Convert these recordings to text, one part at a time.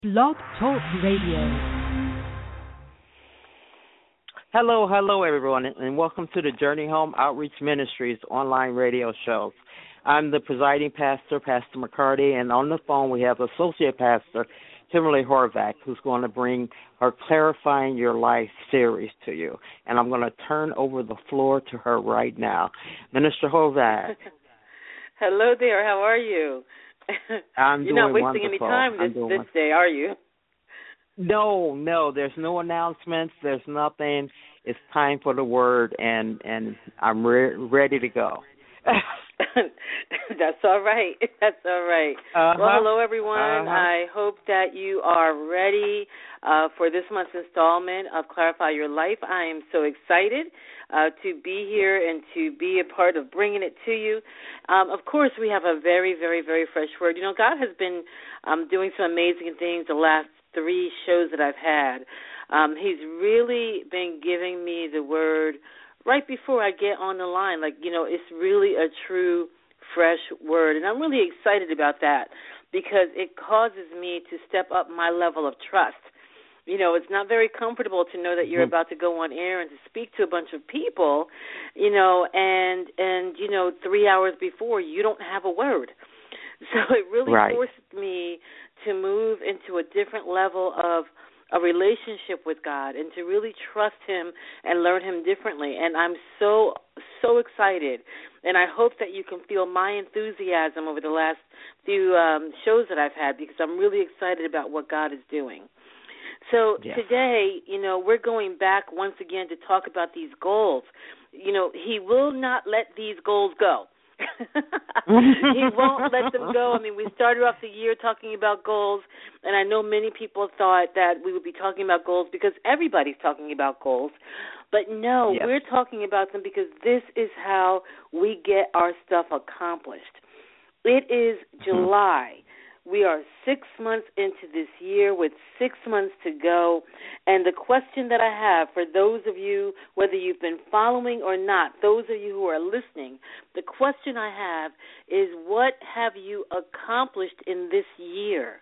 Blog Talk Radio. Hello, everyone, and welcome to the Journey Home Outreach Ministries online radio show. I'm the presiding pastor, Pastor McCarty, and on the phone we have Associate Pastor Kimberly Horvath, who's going to bring her Clarifying Your Life series to you. And I'm going to turn over the floor to her right now. Minister Horvath. Hello there. How are you? I'm You're doing not wasting wonderful. any time this day, are you? No. There's no announcements. There's nothing. It's time for the word, and I'm ready to go. That's all right. Uh-huh. Well, hello, everyone. I hope that you are ready for this month's installment of Clarify Your Life. I am so excited to be here and to be a part of bringing it to you. Of course, we have a very, very, very fresh word. You know, God has been doing some amazing things the last 3 shows that I've had. He's really been giving me the word right before I get on the line. Like, you know, it's really a true, fresh word. And I'm really excited about that because it causes me to step up my level of trust. You know, it's not very comfortable to know that you're about to go on air and to speak to a bunch of people, you know, and 3 hours before you don't have a word. So it really forced me to move into a different level of a relationship with God and to really trust Him and learn Him differently. And I'm so excited. And I hope that you can feel my enthusiasm over the last few shows that I've had because I'm really excited about what God is doing. So today, you know, we're going back once again to talk about these goals. You know, He will not let these goals go. He won't let them go. I mean, we started off the year talking about goals, and I know many people thought that we would be talking about goals because everybody's talking about goals. But no, we're talking about them because this is how we get our stuff accomplished. It is July. We are 6 months into this year with 6 months to go. And the question that I have for those of you, whether you've been following or not, those of you who are listening, the question I have is what have you accomplished in this year?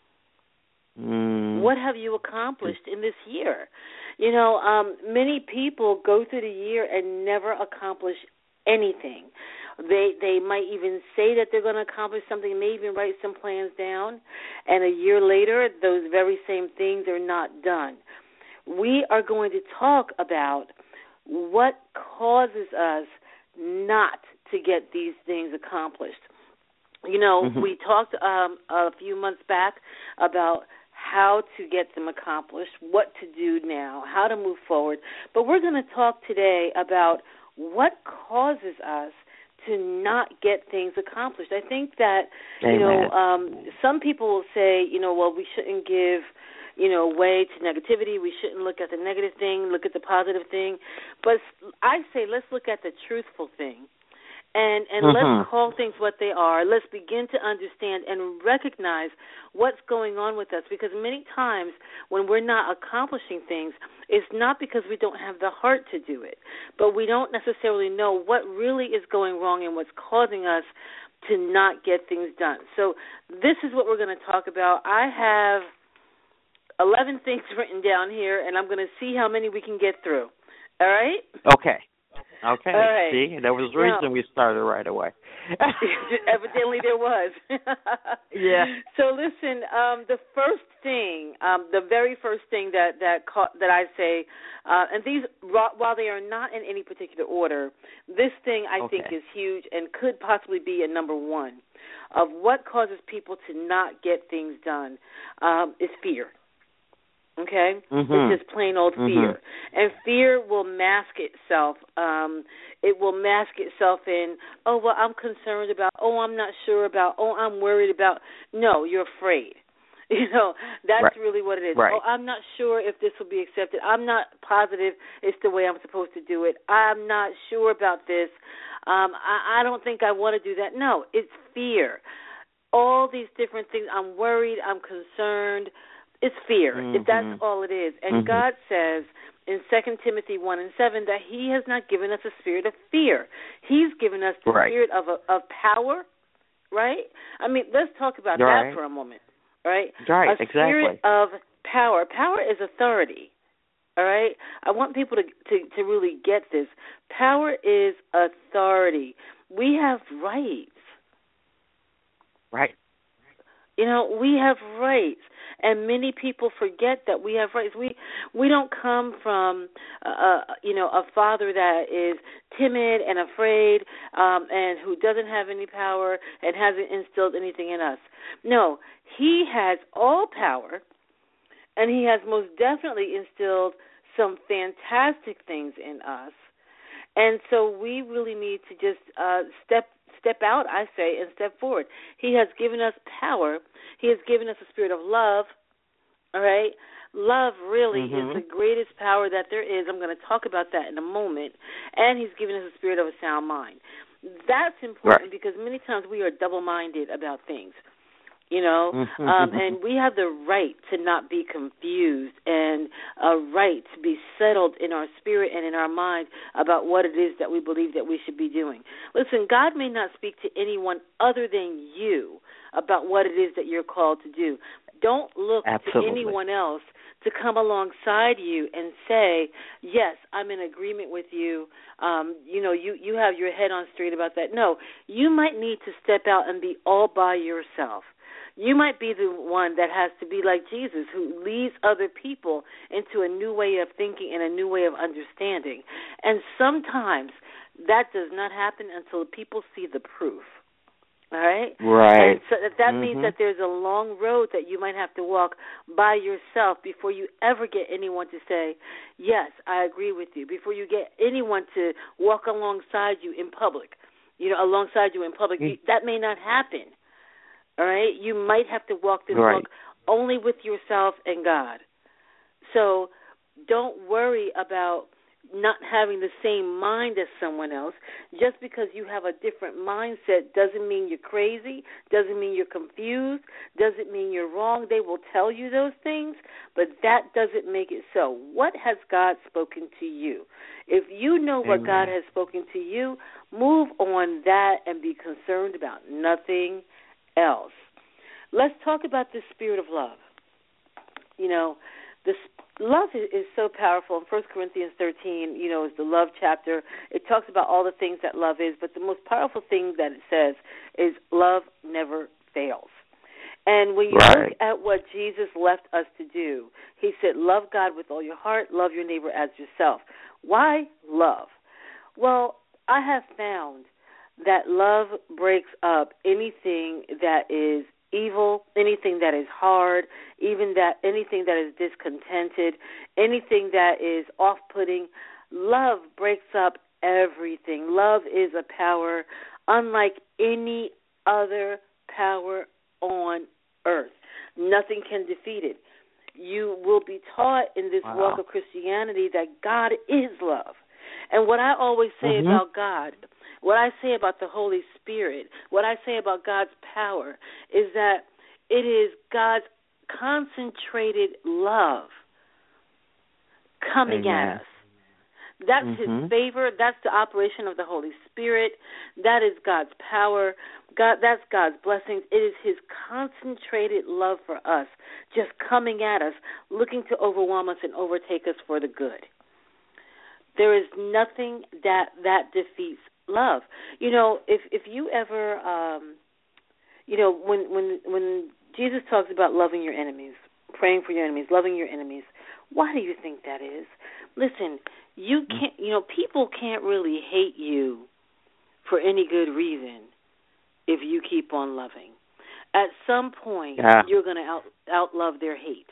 What have you accomplished in this year? You know, many people go through the year and never accomplish anything. They might even say that they're going to accomplish something, may even write some plans down, and a year later, those very same things are not done. We are going to talk about what causes us not to get these things accomplished. You know, we talked a few months back about how to get them accomplished, what to do now, how to move forward. But we're going to talk today about what causes us to not get things accomplished. I think that, some people will say, well, we shouldn't give, way to negativity. We shouldn't look at the negative thing, look at the positive thing. But I say let's look at the truthful thing. And let's call things what they are. Let's begin to understand and recognize what's going on with us. Because many times when we're not accomplishing things, it's not because we don't have the heart to do it, but we don't necessarily know what really is going wrong and what's causing us to not get things done. So this is what we're going to talk about. I have 11 things written down here, and I'm going to see how many we can get through. All right? Okay. All right. See, there was a reason we started right away. Evidently there was. Yeah. So listen, the first thing, the very first thing that I say, and these, while they are not in any particular order, this thing I think is huge and could possibly be a number one of what causes people to not get things done is fear. Okay? It's just plain old fear. And fear will mask itself. It will mask itself in, oh, well, I'm concerned about, oh, I'm not sure about, oh, I'm worried about. No, you're afraid. That's really what it is. Right. Oh, I'm not sure if this will be accepted. I'm not positive it's the way I'm supposed to do it. I'm not sure about this. I don't think I want to do that. No, it's fear. All these different things. I'm worried. I'm concerned. It's fear. That's all it is. And God says in 2 Timothy 1:7 that He has not given us a spirit of fear. He's given us the spirit of power, right? I mean, let's talk about that for a moment. right? Right, a spirit exactly. of power. Power is authority, all right? I want people to really get this. Power is authority. We have rights. Right. We have rights, and many people forget that we have rights. We don't come from a father that is timid and afraid, and who doesn't have any power and hasn't instilled anything in us. No, he has all power, and he has most definitely instilled some fantastic things in us. And so we really need to just step out, I say, and step forward. He has given us power. He has given us a spirit of love, all right? Love really is the greatest power that there is. I'm going to talk about that in a moment. And he's given us a spirit of a sound mind. That's important because many times we are double-minded about things. And we have the right to not be confused and a right to be settled in our spirit and in our mind about what it is that we believe that we should be doing. Listen, God may not speak to anyone other than you about what it is that you're called to do. Don't look to anyone else to come alongside you and say, yes, I'm in agreement with you. You have your head on straight about that. No, you might need to step out and be all by yourself. You might be the one that has to be like Jesus, who leads other people into a new way of thinking and a new way of understanding. And sometimes that does not happen until people see the proof. All right? Right. And so that means that there's a long road that you might have to walk by yourself before you ever get anyone to say, yes, I agree with you, before you get anyone to walk alongside you in public. That may not happen. All right? You might have to walk this walk only with yourself and God. So don't worry about not having the same mind as someone else. Just because you have a different mindset doesn't mean you're crazy, doesn't mean you're confused, doesn't mean you're wrong. They will tell you those things, but that doesn't make it so. What has God spoken to you? If you know what God has spoken to you, move on that and be concerned about nothing else. Let's talk about the spirit of love. Love is so powerful. In 1 Corinthians 13, is the love chapter. It talks about all the things that love is, but the most powerful thing that it says is love never fails. And when you look at what Jesus left us to do, he said, love God with all your heart, love your neighbor as yourself. Why love? Well, I have found that love breaks up anything that is evil, anything that is hard, anything that is discontented, anything that is off-putting. Love breaks up everything. Love is a power unlike any other power on earth. Nothing can defeat it. You will be taught in this walk of Christianity that God is love. And what I always say about God, what I say about the Holy Spirit, what I say about God's power is that it is God's concentrated love coming at us. That's his favor. That's the operation of the Holy Spirit. That is God's power. That's God's blessings. It is his concentrated love for us just coming at us, looking to overwhelm us and overtake us for the good. There is nothing that defeats love. If you ever, when Jesus talks about loving your enemies, praying for your enemies, loving your enemies, why do you think that is? Listen, you can't. People can't really hate you for any good reason if you keep on loving. At some point, you're going to outlove their hate.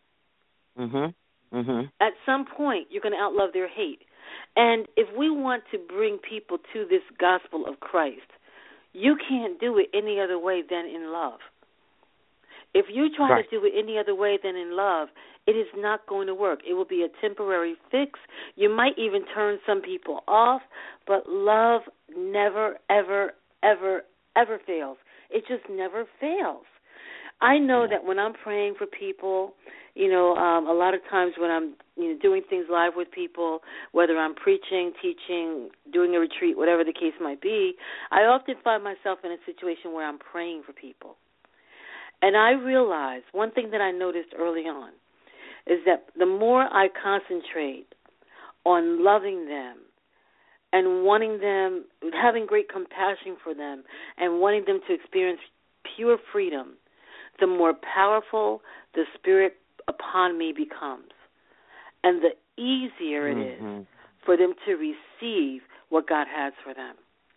At some point, you're going to outlove their hate. And if we want to bring people to this gospel of Christ, you can't do it any other way than in love. If you try to do it any other way than in love, it is not going to work. It will be a temporary fix. You might even turn some people off, but love never, ever, ever, ever fails. It just never fails. I know that when I'm praying for people, a lot of times when I'm doing things live with people, whether I'm preaching, teaching, doing a retreat, whatever the case might be, I often find myself in a situation where I'm praying for people. And I realized one thing that I noticed early on is that the more I concentrate on loving them and wanting them, having great compassion for them and wanting them to experience pure freedom, the more powerful the Spirit upon me becomes. And the easier it is for them to receive what God has for them.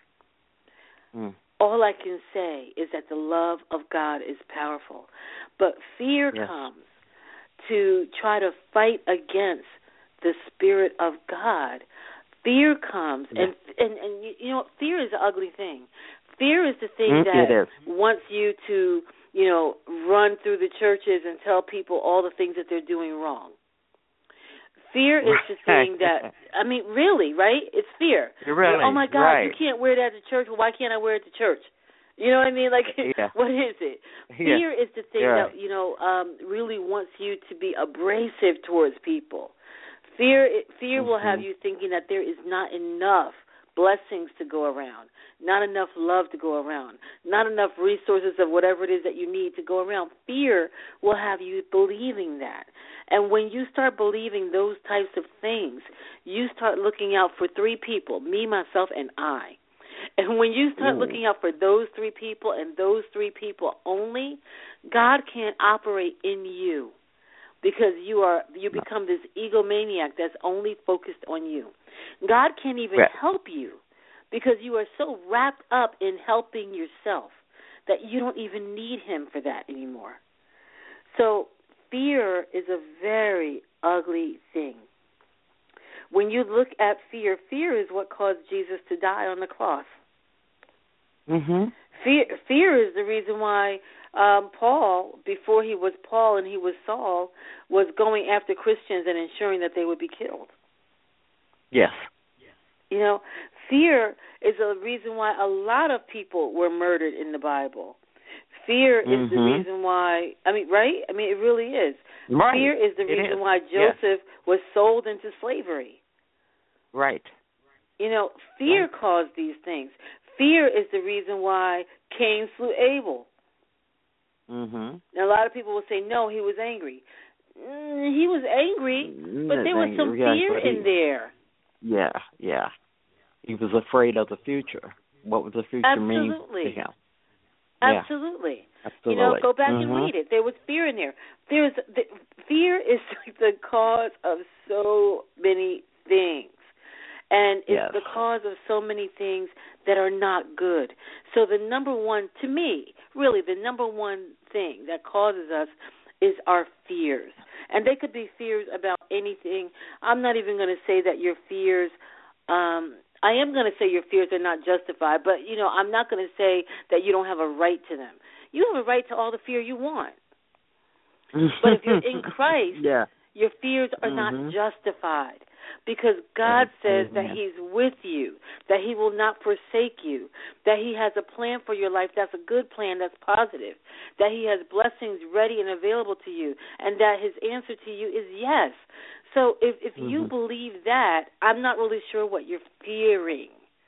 All I can say is that the love of God is powerful. But fear comes to try to fight against the Spirit of God. Fear comes, and you know, fear is an ugly thing. Fear is the thing that wants you to, you know, run through the churches and tell people all the things that they're doing wrong. Fear is the thing that, I mean, really, right? It's fear. Really? Oh, my God, you can't wear that to church. Well, why can't I wear it to church? You know what I mean? Like, what is it? Fear is the thing that, you know, really wants you to be abrasive towards people. Fear will have you thinking that there is not enough blessings to go around, not enough love to go around, not enough resources of whatever it is that you need to go around. Fear will have you believing that. And when you start believing those types of things, you start looking out for three people, me, myself, and I. And when you start looking out for those three people and those three people only, God can't operate in you because you become this egomaniac that's only focused on you. God can't even help you because you are so wrapped up in helping yourself that you don't even need him for that anymore. So fear is a very ugly thing. When you look at fear, fear is what caused Jesus to die on the cross. Fear is the reason why Paul, before he was Paul and he was Saul, was going after Christians and ensuring that they would be killed. Yes. You know, fear is a reason why a lot of people were murdered in the Bible. Fear is the reason why, I mean, right? I mean, it really is. Right. Fear is the reason why Joseph was sold into slavery. Right. You know, fear caused these things. Fear is the reason why Cain slew Abel. Now, a lot of people will say, no, he was angry. He was angry, but there was some fear in there. Yeah. He was afraid of the future. What would the future mean to him? Absolutely. You know, go back and read it. There was fear in there. Fear is the cause of so many things. And it's the cause of so many things that are not good. So the number one, to me, really the number one thing that causes us is our fears. And they could be fears about anything. I'm not even going to say that your fears, I am going to say your fears are not justified, but, you know, I'm not going to say that you don't have a right to them. You have a right to all the fear you want. But if you're in Christ, your fears are not justified. Because God says that he's with you, that he will not forsake you, that he has a plan for your life that's a good plan, that's positive, that he has blessings ready and available to you, and that his answer to you is yes. So if you believe that, I'm not really sure what you're fearing.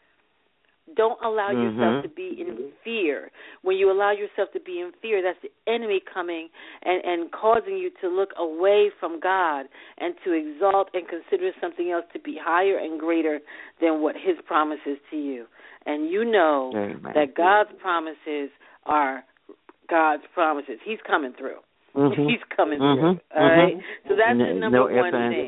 Don't allow yourself to be in fear. When you allow yourself to be in fear, that's the enemy coming and causing you to look away from God and to exalt and consider something else to be higher and greater than what his promise is to you. And you know that God's promises are God's promises. He's coming through. He's coming through. All right? So that's the number one thing.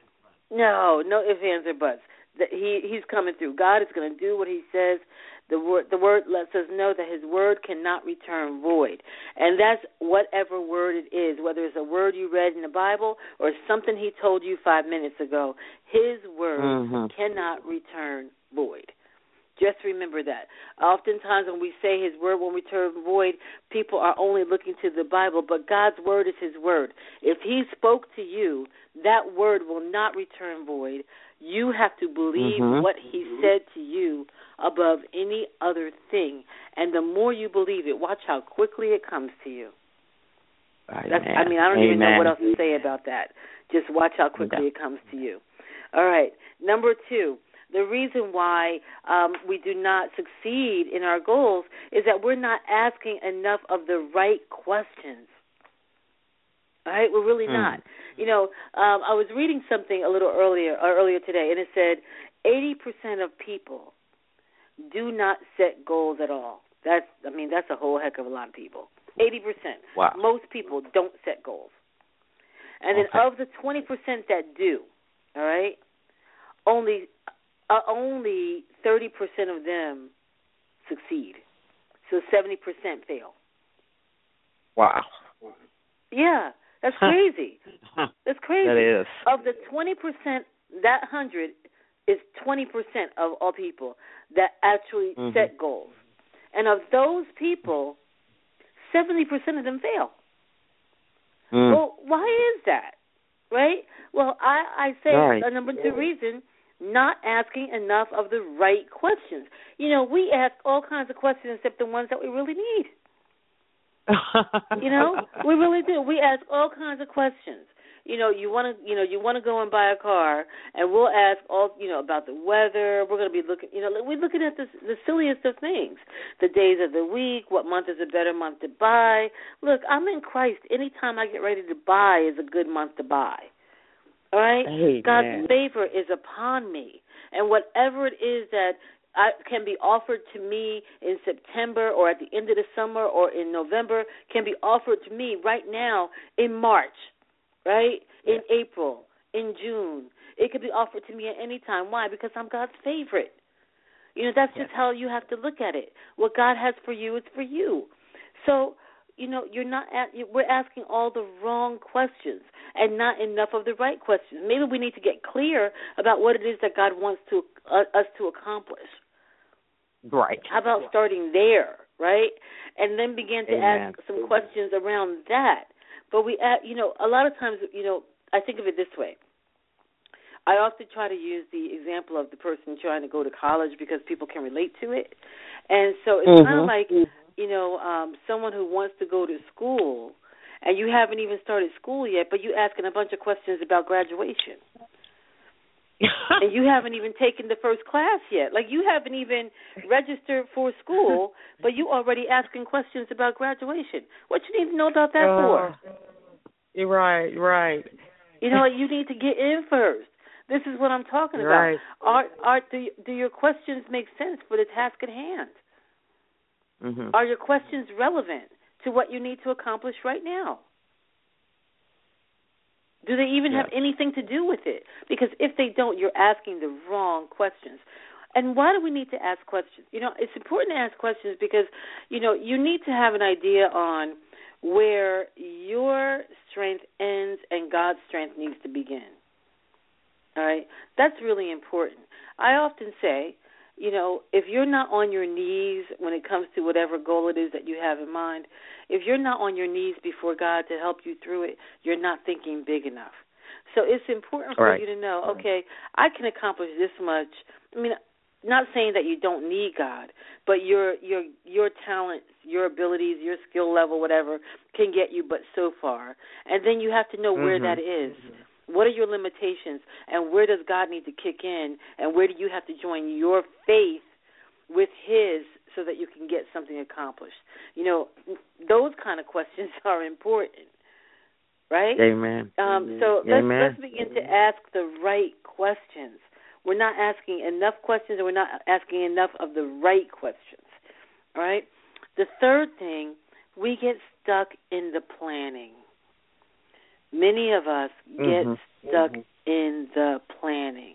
No ifs, ands, or buts. He's coming through. God is going to do what he says. The word lets us know that his word cannot return void. And that's whatever word it is, whether it's a word you read in the Bible or something he told you 5 minutes ago. His word cannot return void. Just remember that. Oftentimes when we say his word won't return void, people are only looking to the Bible, but God's word is his word. If he spoke to you, that word will not return void. You have to believe what he said to you above any other thing. And the more you believe it, watch how quickly it comes to you. I don't even know what else to say about that. Just watch how quickly it comes to you. All right. Number 2, the reason why we do not succeed in our goals is that we're not asking enough of the right questions. All right, we're really not. You know, I was reading something a little earlier today, and it said 80% of people do not set goals at all. That's a whole heck of a lot of people. 80%. Wow. Most people don't set goals. And then of the 20% that do, all right, only 30% of them succeed. So 70% fail. Wow. Yeah, that's crazy. That's crazy. That is. Of the 20%, that 100 is 20% of all people that actually set goals. And of those people, 70% of them fail. Well, why is that? Right? Well, I say the number 2 reason, not asking enough of the right questions. You know, we ask all kinds of questions except the ones that we really need. You know, we really do. We ask all kinds of questions. You know, you want to go and buy a car, and we'll ask all, about the weather. We're going to be looking, we're looking at the silliest of things, the days of the week, what month is a better month to buy. Look, I'm in Christ. Anytime I get ready to buy is a good month to buy. All right? Amen. God's favor is upon me, and whatever it is that can be offered to me in September or at the end of the summer or in November can be offered to me right now in March, right? In April, in June. It could be offered to me at any time. Why? Because I'm God's favorite. That's just how you have to look at it. What God has for you is for you. So, we're asking all the wrong questions and not enough of the right questions. Maybe we need to get clear about what it is that God wants us to accomplish. Right. How about starting there, right? And then begin to ask some questions around that. But we, a lot of times, I think of it this way. I often try to use the example of the person trying to go to college because people can relate to it. And so it's kind of like, someone who wants to go to school, and you haven't even started school yet, but you're asking a bunch of questions about graduation. And you haven't even taken the first class yet. Like, you haven't even registered for school, but you already asking questions about graduation. What you need to know about that for? You're right. You need to get in first. This is what I'm talking about. Do your questions make sense for the task at hand? Are your questions relevant to what you need to accomplish right now? Do they even have anything to do with it? Because if they don't, you're asking the wrong questions. And why do we need to ask questions? It's important to ask questions because, you need to have an idea on where your strength ends and God's strength needs to begin. All right? That's really important. I often say, if you're not on your knees when it comes to whatever goal it is that you have in mind, if you're not on your knees before God to help you through it, you're not thinking big enough. So it's important for you to know, okay, I can accomplish this much. I mean, not saying that you don't need God, but your talents, your abilities, your skill level, whatever, can get you but so far. And then you have to know where that is. What are your limitations, and where does God need to kick in, and where do you have to join your faith with His so that you can get something accomplished? Those kind of questions are important, right? Amen. So let's begin to ask the right questions. We're not asking enough questions, and we're not asking enough of the right questions, all right? The third thing, we get stuck in the planning. Many of us get stuck in the planning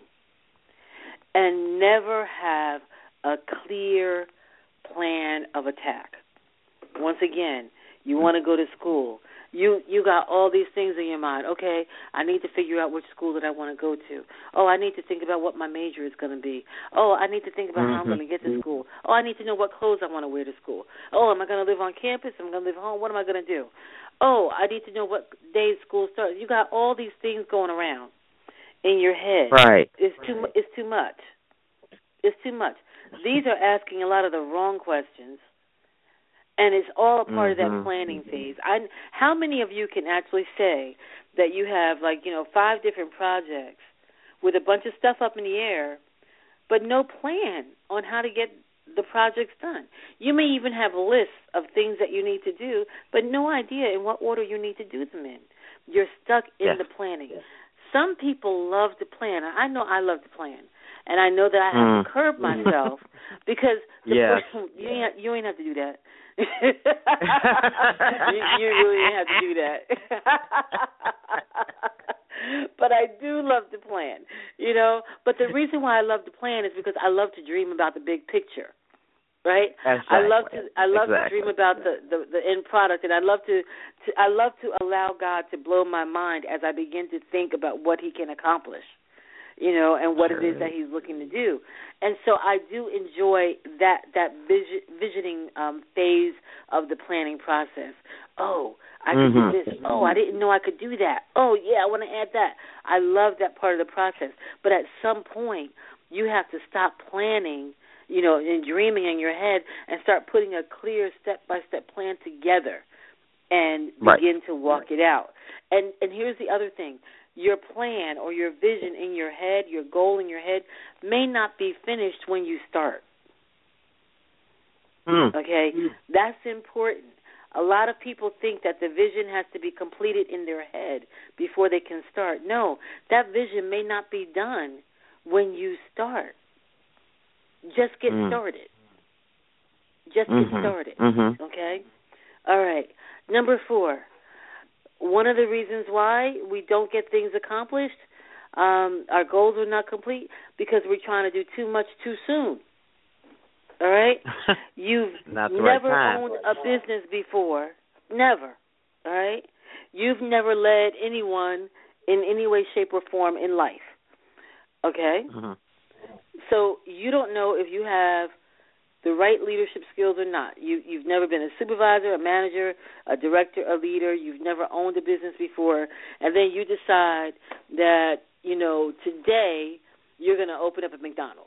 and never have a clear plan of attack. Once again, you want to go to school. You got all these things in your mind. Okay, I need to figure out which school that I want to go to. Oh, I need to think about what my major is going to be. Oh, I need to think about how I'm going to get to school. Oh, I need to know what clothes I want to wear to school. Oh, am I going to live on campus? Am I going to live home? What am I going to do? Oh, I need to know what day school starts. You got all these things going around in your head. Right. It's too much. It's too much. These are asking a lot of the wrong questions, and it's all a part of that planning phase. How many of you can actually say that you have 5 different projects with a bunch of stuff up in the air, but no plan on how to get the projects done. You may even have lists of things that you need to do, but no idea in what order you need to do them in. You're stuck in the planning. Some people love to plan. I know I love to plan, and I know that I have to curb myself because you ain't have to do that. you really didn't have to do that. But I do love to plan, you know. But the reason why I love to plan is because I love to dream about the big picture, right? Exactly. I love to dream about the end product, and I love to allow God to blow my mind as I begin to think about what He can accomplish, you know, and what it is that He's looking to do. And so I do enjoy that visioning phase of the planning process. Oh, I could do this. Oh, I didn't know I could do that. Oh, yeah, I want to add that. I love that part of the process. But at some point, you have to stop planning, you know, and dreaming in your head and start putting a clear step-by-step plan together and begin to walk it out. And here's the other thing. Your plan or your vision in your head, your goal in your head, may not be finished when you start. Okay? That's important. A lot of people think that the vision has to be completed in their head before they can start. No, that vision may not be done when you start. Just get started. Just get started. Okay? All right. Number 4. One of the reasons why we don't get things accomplished, our goals are not complete, because we're trying to do too much too soon. All right? You've never owned a business before. Never. All right? You've never led anyone in any way, shape, or form in life. Okay? So you don't know if you have the right leadership skills or not. You've never been a supervisor, a manager, a director, a leader. You've never owned a business before. And then you decide that, you know, today you're going to open up a McDonald's.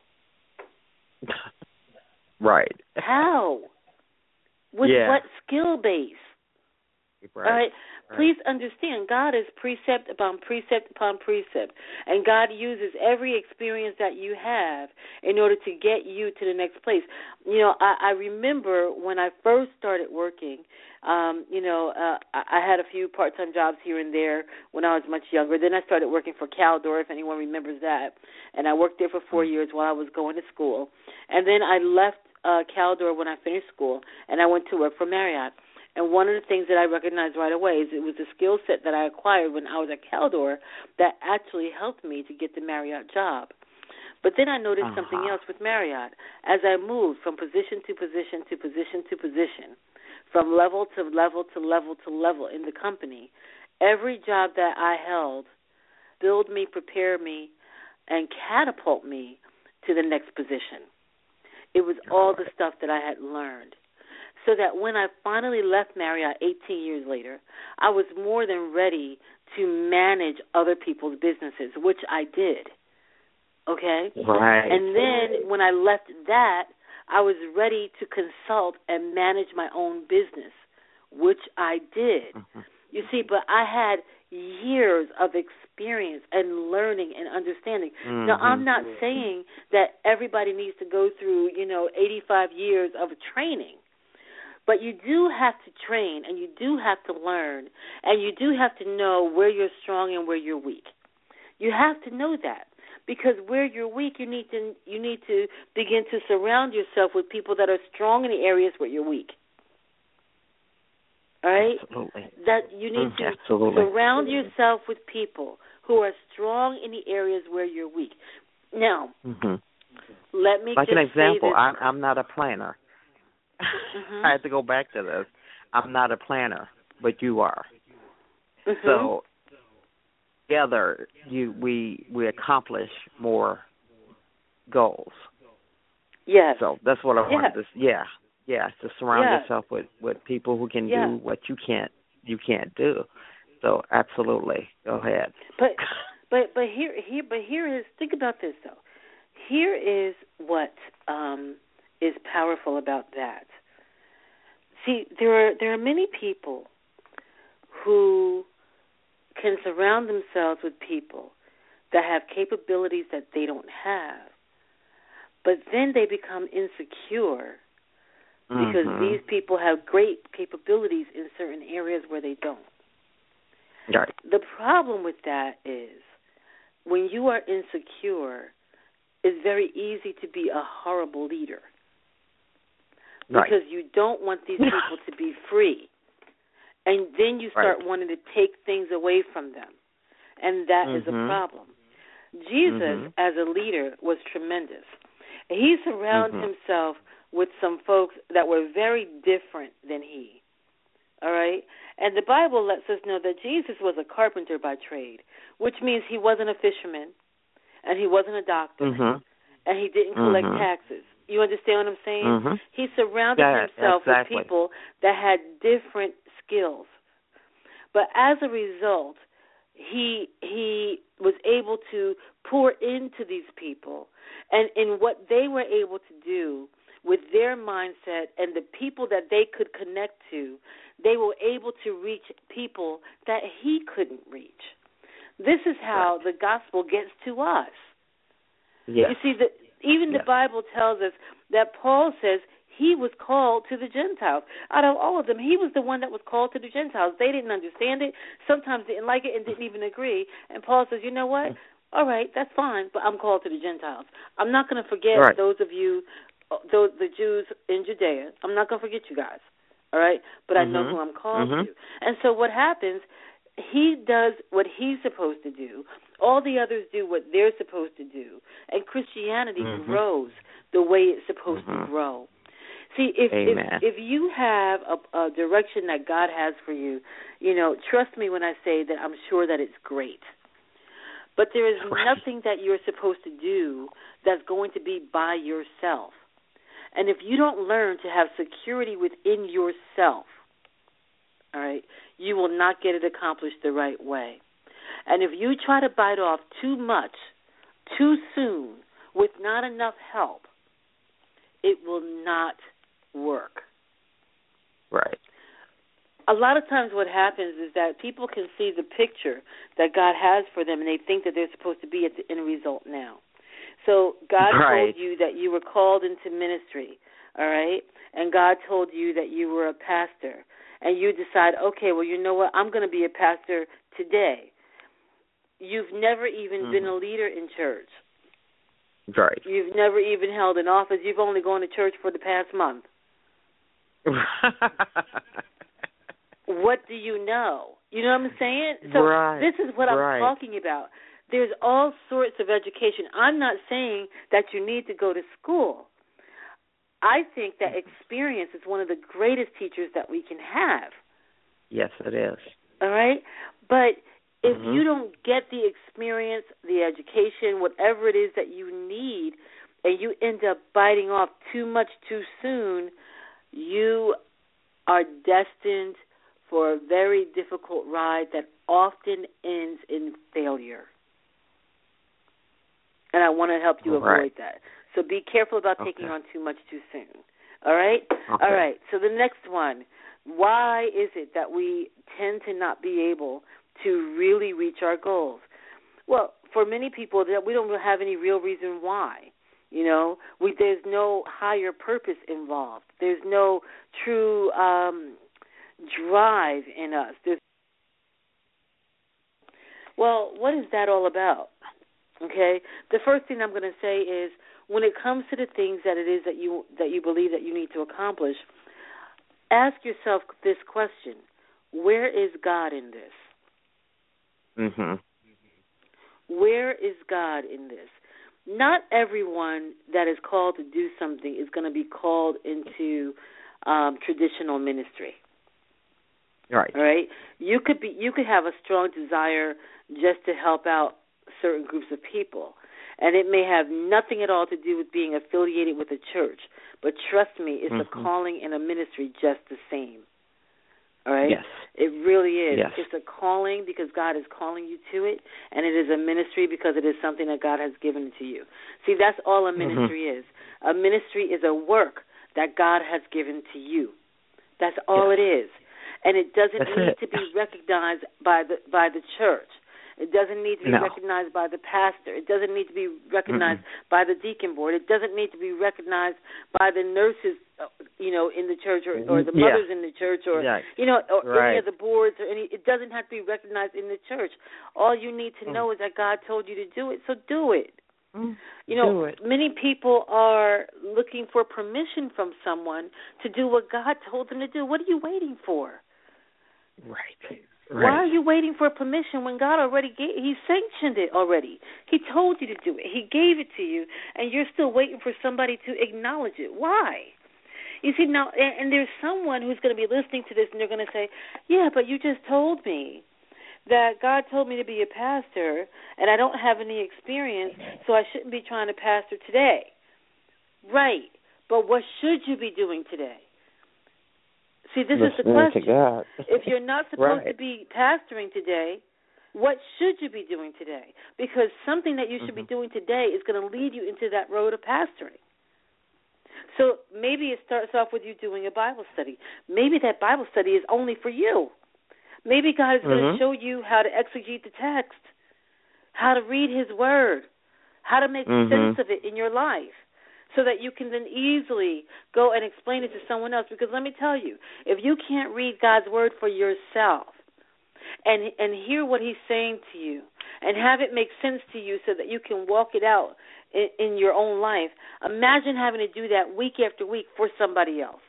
Right. How? With what skill base? Right. All right? Please understand, God is precept upon precept upon precept, and God uses every experience that you have in order to get you to the next place. You know, I remember when I first started working, I had a few part-time jobs here and there when I was much younger. Then I started working for Caldor, if anyone remembers that, and I worked there for 4 years while I was going to school. And then I left Caldor when I finished school, and I went to work for Marriott. And one of the things that I recognized right away is it was the skill set that I acquired when I was at Caldor that actually helped me to get the Marriott job. But then I noticed something else with Marriott. As I moved from position to position to position to position, from level to level to level to level in the company, every job that I held build me, prepare me, and catapult me to the next position. It was all the stuff that I had learned. So that when I finally left Marriott 18 years later, I was more than ready to manage other people's businesses, which I did. Okay? Right. And then when I left that, I was ready to consult and manage my own business, which I did. You see, but I had years of experience and learning and understanding. Now, I'm not saying that everybody needs to go through, 85 years of training. But you do have to train, and you do have to learn, and you do have to know where you're strong and where you're weak. You have to know that, because where you're weak, you need to begin to surround yourself with people that are strong in the areas where you're weak. All right? Absolutely. That you need to surround yourself with people who are strong in the areas where you're weak. Now, let me like just an example. say this. I'm not a planner. I have to go back to this. I'm not a planner, but you are. So together, we accomplish more goals. Yes. So that's what I wanted to. To surround yourself with people who can do what you can't do. So absolutely, go ahead. But here is, think about this though. Here is what is powerful about that. See, there are many people who can surround themselves with people that have capabilities that they don't have, But then they become insecure because these people have great capabilities in certain areas where they don't. Right. The problem with that is when you are insecure, it's very easy to be a horrible leader because you don't want these people to be free. And then you start wanting to take things away from them. And that is a problem. Jesus, as a leader, was tremendous. He surrounded himself with some folks that were very different than he. All right? And the Bible lets us know that Jesus was a carpenter by trade, which means he wasn't a fisherman, and he wasn't a doctor, and he didn't collect taxes. You understand what I'm saying? He surrounded himself with people that had different skills. But as a result, he was able to pour into these people, and in what they were able to do with their mindset and the people that they could connect to, they were able to reach people that he couldn't reach. This is how the gospel gets to us. Yes. You see, even the Bible tells us that Paul says he was called to the Gentiles. Out of all of them, he was the one that was called to the Gentiles. They didn't understand it, sometimes didn't like it, and didn't even agree. And Paul says, you know what? All right, that's fine, but I'm called to the Gentiles. I'm not going to forget those of you, the Jews in Judea. I'm not going to forget you guys, all right? But I know who I'm called to. And so what happens, he does what he's supposed to do. All the others do what they're supposed to do. And Christianity grows the way it's supposed to grow. See, if you have a direction that God has for you, you know, trust me when I say that I'm sure that it's great. But there is nothing that you're supposed to do that's going to be by yourself. And if you don't learn to have security within yourself, all right, you will not get it accomplished the right way. And if you try to bite off too much, too soon, with not enough help, it will not work. Right. A lot of times what happens is that people can see the picture that God has for them, and they think that they're supposed to be at the end result now. So God told you that you were called into ministry, all right? And God told you that you were a pastor. And you decide, okay, well, you know what? I'm going to be a pastor today. You've never even been a leader in church. Right. You've never even held an office. You've only gone to church for the past month. What do you know? You know what I'm saying? So this is what I'm talking about. There's all sorts of education. I'm not saying that you need to go to school. I think that experience is one of the greatest teachers that we can have. Yes, it is. All right? But if you don't get the experience, the education, whatever it is that you need, and you end up biting off too much too soon, you are destined for a very difficult ride that often ends in failure. And I want to help you avoid that. So be careful about taking on too much too soon. All right? Okay. All right. So the next one, why is it that we tend to not be able to really reach our goals? Well, for many people, that we don't have any real reason why. You know, there's no higher purpose involved. There's no true drive in us. Well, what is that all about? Okay? The first thing I'm going to say is, when it comes to the things that it is that you believe that you need to accomplish, ask yourself this question: where is God in this? Where is God in this? Not everyone that is called to do something is going to be called into traditional ministry. Right. All right. You could have a strong desire just to help out certain groups of people, and it may have nothing at all to do with being affiliated with a church. But trust me, it's a calling and a ministry just the same. All right? Yes. It really is. Yes. It's a calling because God is calling you to it, and it is a ministry because it is something that God has given to you. See, that's all a ministry is. A ministry is a work that God has given to you. That's all it is. And it doesn't need to be recognized by the church. It doesn't need to be recognized by the pastor. It doesn't need to be recognized by the deacon board. It doesn't need to be recognized by the nurses, in the church or the mothers in the church or, or any of the boards or any. It doesn't have to be recognized in the church. All you need to know is that God told you to do it, so do it. Many people are looking for permission from someone to do what God told them to do. What are you waiting for? Right. Why are you waiting for permission when God already He sanctioned it already? He told you to do it. He gave it to you, and you're still waiting for somebody to acknowledge it. Why? You see, now, and there's someone who's going to be listening to this, and they're going to say, yeah, but you just told me that God told me to be a pastor, and I don't have any experience, so I shouldn't be trying to pastor today. Right. But what should you be doing today? See, this is the question. If you're not supposed to be pastoring today, what should you be doing today? Because something that you should be doing today is going to lead you into that road of pastoring. So maybe it starts off with you doing a Bible study. Maybe that Bible study is only for you. Maybe God is going to show you how to exegete the text, how to read His Word, how to make sense of it in your life, so that you can then easily go and explain it to someone else. Because let me tell you, if you can't read God's Word for yourself and hear what He's saying to you and have it make sense to you so that you can walk it out in your own life, imagine having to do that week after week for somebody else.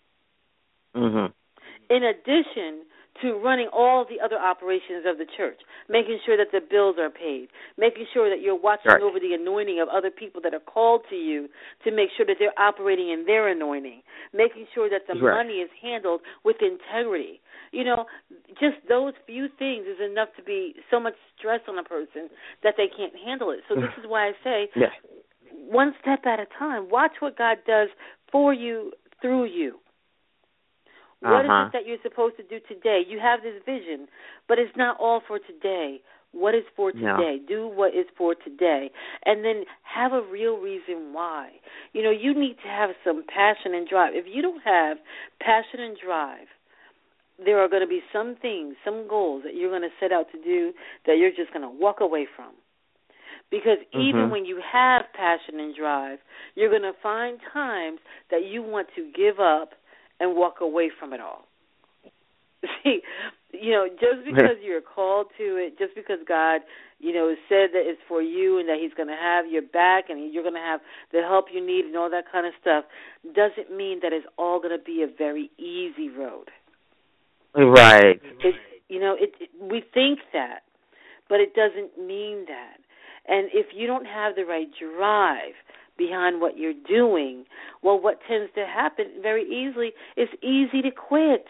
In addition to running all the other operations of the church, making sure that the bills are paid, making sure that you're watching over the anointing of other people that are called to you to make sure that they're operating in their anointing, making sure that the money is handled with integrity. Just those few things is enough to be so much stress on a person that they can't handle it. So this is why I say one step at a time. Watch what God does for you, through you. What is it that you're supposed to do today? You have this vision, but it's not all for today. What is for today? Do what is for today. And then have a real reason why. You need to have some passion and drive. If you don't have passion and drive, there are going to be some things, some goals that you're going to set out to do that you're just going to walk away from. Because even when you have passion and drive, you're going to find times that you want to give up and walk away from it all. See, just because you're called to it, just because God, said that it's for you and that He's going to have your back and you're going to have the help you need and all that kind of stuff, doesn't mean that it's all going to be a very easy road. Right. We think that, but it doesn't mean that. And if you don't have the right drive behind what you're doing, well, what tends to happen very easily is easy to quit.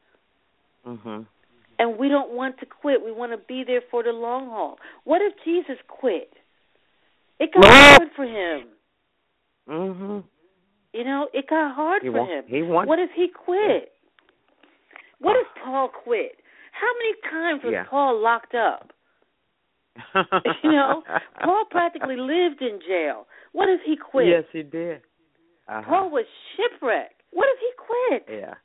And we don't want to quit. We want to be there for the long haul. What if Jesus quit? It got hard for Him. It got hard for Him. What if He quit? What if Paul quit? How many times was Paul locked up? Paul practically lived in jail. What if he quit? Yes, he did. Paul was shipwrecked. What if he quit? Yeah.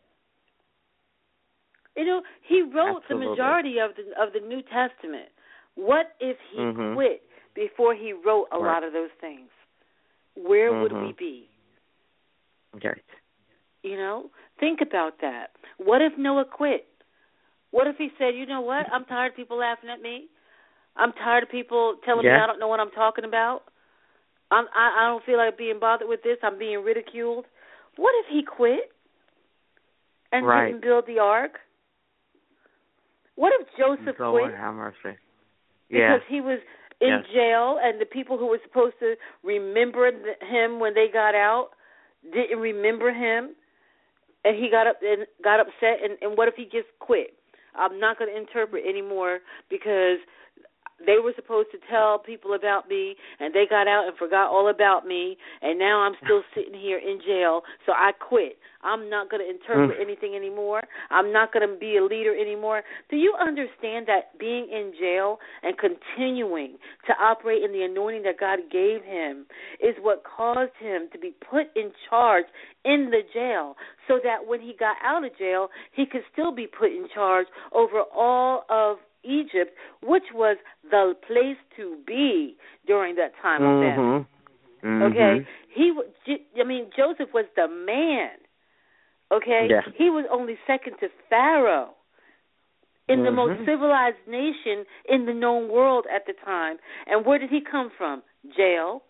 He wrote the majority of the New Testament. What if he quit before he wrote a lot of those things? Where would we be? Okay. Think about that. What if Noah quit? What if he said, you know what, I'm tired of people laughing at me. I'm tired of people telling me I don't know what I'm talking about. I don't feel like being bothered with this. I'm being ridiculed. What if he quit and didn't build the ark? What if Joseph quit? Have mercy. Because he was in jail and the people who were supposed to remember him when they got out didn't remember him, and he got upset. And what if he just quit? I'm not going to interpret anymore because they were supposed to tell people about me, and they got out and forgot all about me, and now I'm still sitting here in jail, so I quit. I'm not going to interpret anything anymore. I'm not going to be a leader anymore. Do you understand that being in jail and continuing to operate in the anointing that God gave him is what caused him to be put in charge in the jail, so that when he got out of jail, he could still be put in charge over all of Egypt, which was the place to be during that time of famine. Okay, Joseph was the man. Okay, he was only second to Pharaoh in the most civilized nation in the known world at the time. And where did he come from? Jail.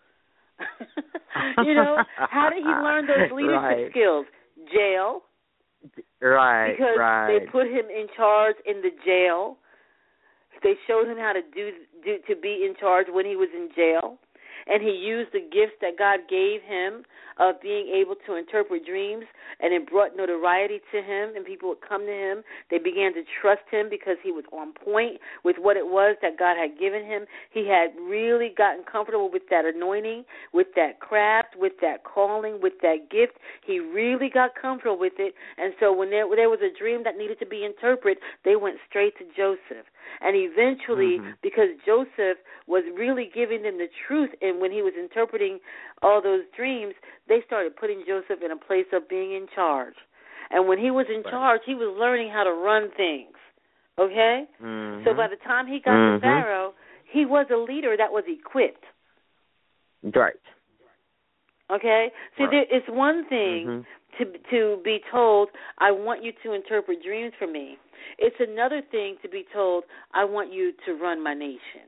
How did he learn those leadership skills? Jail. Right. Because they put him in charge in the jail. They showed him how to to be in charge when he was in jail. And he used the gifts that God gave him of being able to interpret dreams, and it brought notoriety to him, and people would come to him. They began to trust him because he was on point with what it was that God had given him. He had really gotten comfortable with that anointing, with that craft, with that calling, with that gift. He really got comfortable with it, and so when there was a dream that needed to be interpreted, they went straight to Joseph. And eventually, because Joseph was really giving them the truth, and when he was interpreting all those dreams, they started putting Joseph in a place of being in charge. And when he was in charge, he was learning how to run things. Okay? So by the time he got to Pharaoh, he was a leader that was equipped. Right. Okay? See, it's one thing to be told, I want you to interpret dreams for me. It's another thing to be told, I want you to run my nation.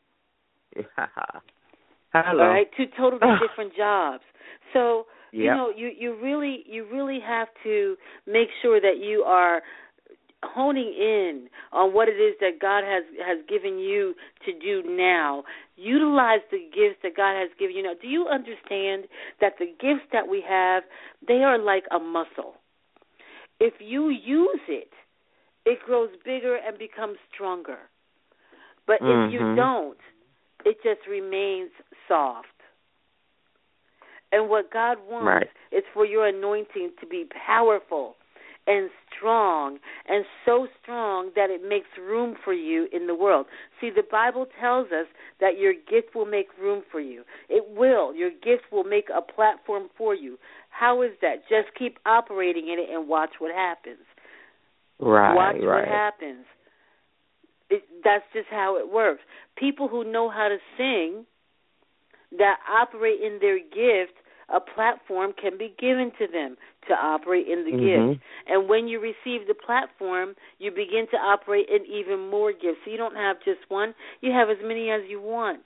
Hello. All right, two totally different jobs. So you really have to make sure that you are honing in on what it is that God has given you to do now. Utilize the gifts that God has given you now. Do you understand that the gifts that we have, they are like a muscle? If you use it, it grows bigger and becomes stronger. But if you don't, it just remains soft. And what God wants is for your anointing to be powerful and strong, and so strong that it makes room for you in the world. See, the Bible tells us that your gift will make room for you. It will. Your gift will make a platform for you. How is that? Just keep operating in it and watch what happens. Watch what happens. That's just how it works. People who know how to sing, that operate in their gift, a platform can be given to them to operate in the gift. And when you receive the platform, you begin to operate in even more gifts. So you don't have just one. You have as many as you want.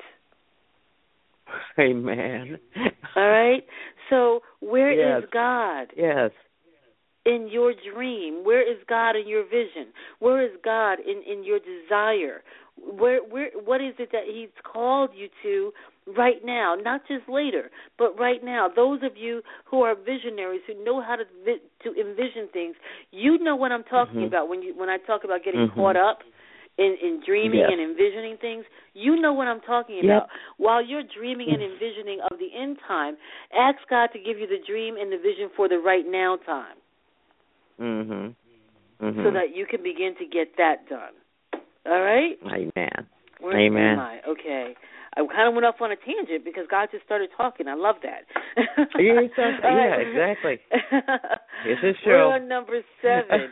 Amen. All right? So where is God? Yes. In your dream? Where is God in your vision? Where is God in your desire? What is it that He's called you to right now? Not just later, but right now. Those of you who are visionaries, who know how to envision things, you know what I'm talking about when I talk about getting caught up in dreaming and envisioning things. You know what I'm talking about. While you're dreaming and envisioning of the end time, ask God to give you the dream and the vision for the right now time. So that you can begin to get that done. All right? Amen. Where am I? Okay. I kind of went off on a tangent because God just started talking. I love that. Exactly. This is true. We're on number 7.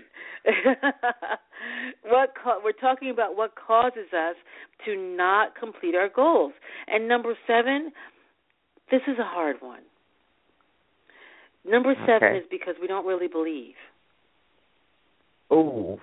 We're talking about what causes us to not complete our goals. And number 7, this is a hard one. Number 7 is because we don't really believe. Ooh.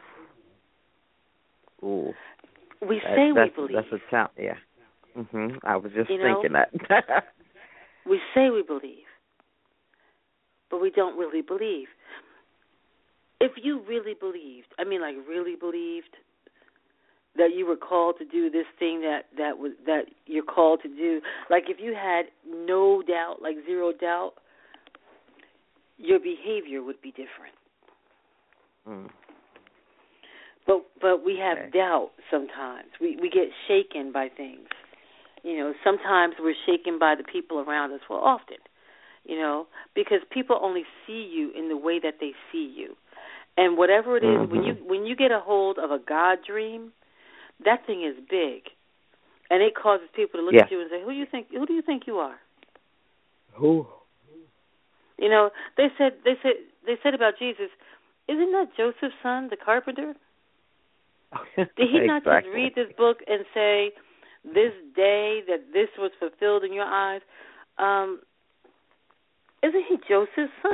We say we believe. That's a sound, I was just thinking that. We say we believe, but we don't really believe. If you really believed, really believed that you were called to do this thing that you're called to do, like if you had no doubt, like zero doubt, your behavior would be different. But we have doubt sometimes. We get shaken by things. Sometimes we're shaken by the people around us. Well, often, because people only see you in the way that they see you. And whatever it is, when you get a hold of a God dream, that thing is big. And it causes people to look at you and say, Who do you think you are? Who? They said about Jesus, isn't that Joseph's son, the carpenter? Did he not just read this book and say, this day that this was fulfilled in your eyes? Isn't he Joseph's son?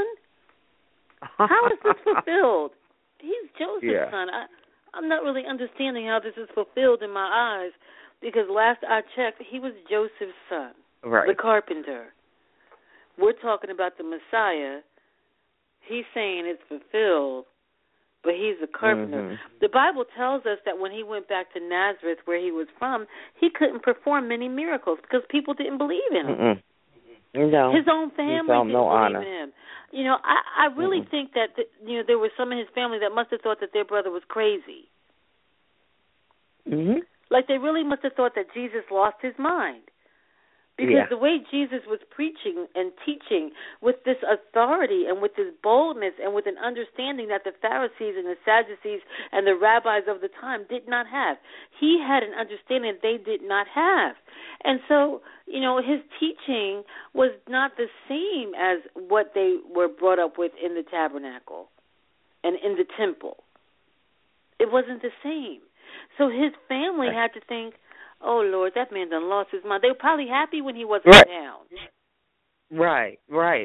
How is this fulfilled? He's Joseph's son. I'm not really understanding how this is fulfilled in my eyes, because last I checked, he was Joseph's son, the carpenter. We're talking about the Messiah. He's saying it's fulfilled, but he's the carpenter. Mm-hmm. The Bible tells us that when he went back to Nazareth, where he was from, he couldn't perform many miracles because people didn't believe in him. Mm-mm. No. His own family didn't believe in him. You know, I really think that there were some in his family that must have thought that their brother was crazy. Mm-hmm. Like they really must have thought that Jesus lost his mind. Because the way Jesus was preaching and teaching with this authority and with this boldness and with an understanding that the Pharisees and the Sadducees and the rabbis of the time did not have. He had an understanding that they did not have. And so, you know, his teaching was not the same as what they were brought up with in the tabernacle and in the temple. It wasn't the same. So his family had to think, oh, Lord, that man done lost his mind. They were probably happy when he wasn't in town. Right.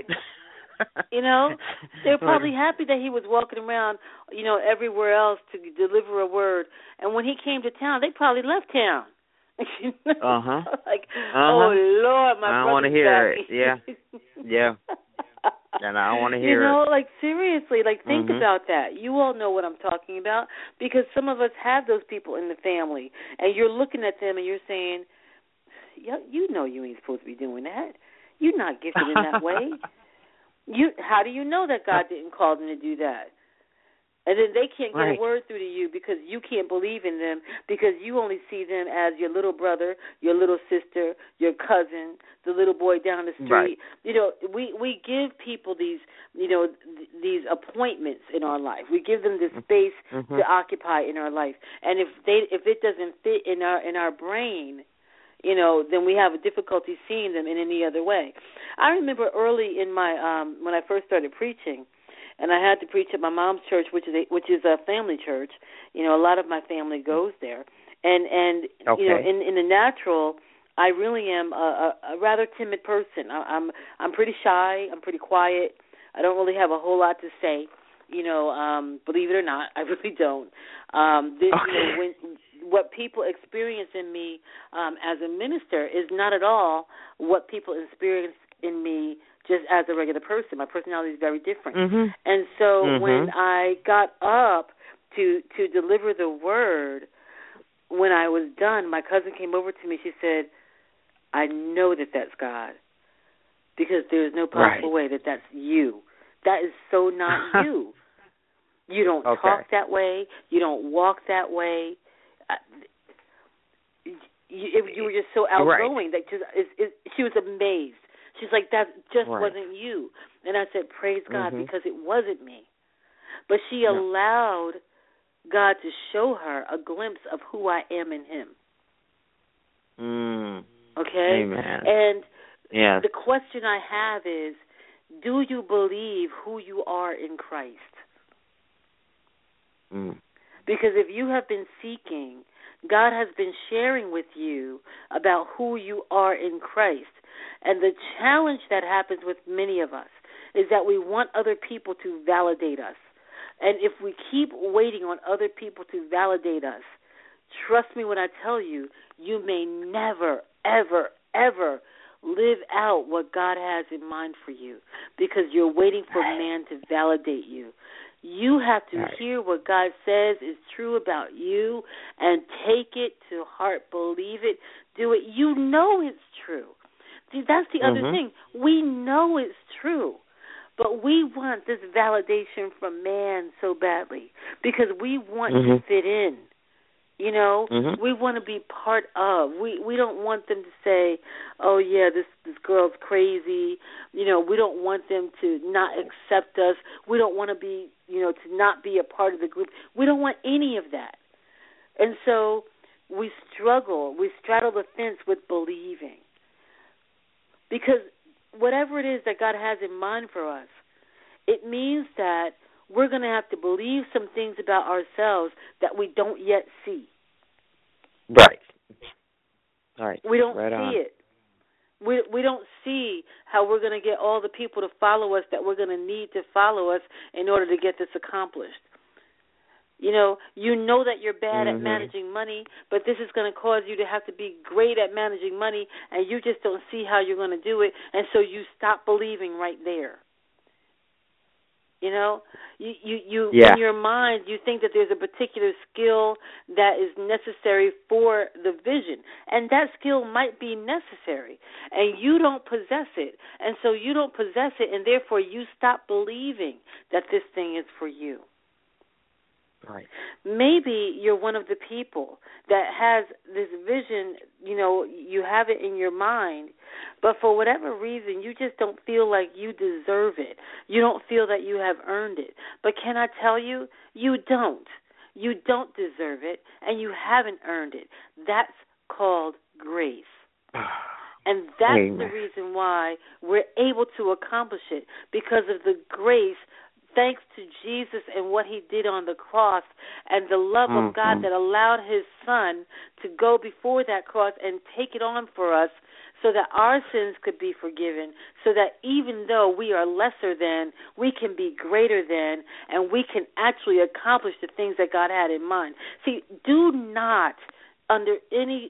You know, they were probably happy that he was walking around, you know, everywhere else to deliver a word. And when he came to town, they probably left town. Like, oh, Lord, my brother's I don't want to hear it. Yeah. And I don't want to hear it. You know, like, seriously, like, think about that. You all know what I'm talking about, because some of us have those people in the family, and you're looking at them and you're saying, you know you ain't supposed to be doing that. You're not gifted in that way. How do you know that God didn't call them to do that? And then they can't get a word through to you because you can't believe in them, because you only see them as your little brother, your little sister, your cousin, the little boy down the street. Right. You know, we give people these, you know, these appointments in our life. We give them this space to occupy in our life. And if it doesn't fit in our brain, you know, then we have a difficulty seeing them in any other way. I remember early in my when I first started preaching, and I had to preach at my mom's church, which is a family church. You know, a lot of my family goes there, and you know, in the natural, I really am a rather timid person. I'm pretty shy. I'm pretty quiet. I don't really have a whole lot to say. You know, believe it or not, I really don't. You know, what people experience in me as a minister is not at all what people experience in me just as a regular person. My personality is very different. And so when I got up to deliver the word, when I was done, my cousin came over to me. She said, I know that that's God, because there's no possible way that that's you. That is so not you. You don't talk that way. You don't walk that way. You were just so outgoing that she was amazed. She's like, that just wasn't you. And I said, praise God, because it wasn't me. But she allowed God to show her a glimpse of who I am in him. Okay? Amen. And the question I have is, do you believe who you are in Christ? Because if you have been seeking, God has been sharing with you about who you are in Christ. And the challenge that happens with many of us is that we want other people to validate us. And if we keep waiting on other people to validate us, trust me when I tell you, you may never, ever, ever live out what God has in mind for you, because you're waiting for man to validate you. You have to hear what God says is true about you and take it to heart, believe it, do it. You know it's true. See, that's the other thing. We know it's true, but we want this validation from man so badly because we want to fit in. You know, we want to be part of. We don't want them to say, oh, yeah, this girl's crazy. You know, we don't want them to not accept us. We don't want to be, you know, to not be a part of the group. We don't want any of that. And so we struggle. We straddle the fence with believing. Because whatever it is that God has in mind for us, it means that we're going to have to believe some things about ourselves that we don't yet see. Right. All right. We don't right see it. We don't see how we're going to get all the people to follow us that we're going to need to follow us in order to get this accomplished. You know that you're bad at managing money, but this is going to cause you to have to be great at managing money, and you just don't see how you're going to do it, and so you stop believing right there. You in your mind, you think that there's a particular skill that is necessary for the vision, and that skill might be necessary, and you don't possess it, and so you don't possess it, and therefore you stop believing that this thing is for you. Right. Maybe you're one of the people that has this vision, you have it in your mind, but for whatever reason, you just don't feel like you deserve it. You don't feel that you have earned it. But can I tell you, you don't. You don't deserve it, and you haven't earned it. That's called grace. And that's Amen. the reason why we're able to accomplish it, because of the grace, thanks to Jesus and what he did on the cross and the love of God that allowed his son to go before that cross and take it on for us so that our sins could be forgiven, so that even though we are lesser than, we can be greater than, and we can actually accomplish the things that God had in mind. See, do not, under any